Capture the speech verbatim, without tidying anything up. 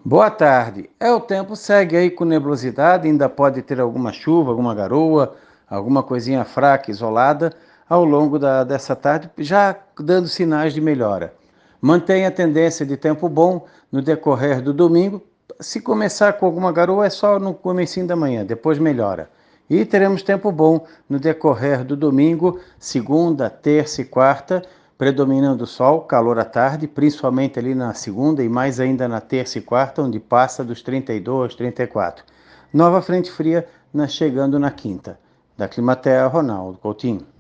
Boa tarde. É, o tempo segue aí com nebulosidade, ainda pode ter alguma chuva, alguma garoa, alguma coisinha fraca, isolada, ao longo da, dessa tarde, já dando sinais de melhora. Mantém a tendência de tempo bom no decorrer do domingo. Se começar com alguma garoa, é só no comecinho da manhã, depois melhora. E teremos tempo bom no decorrer do domingo, segunda, terça e quarta, predominando o sol, calor à tarde, principalmente ali na segunda e mais ainda na terça e quarta, onde passa dos trinta e dois, trinta e quatro. Nova frente fria na, chegando na quinta. Da Climatea, Ronaldo Coutinho.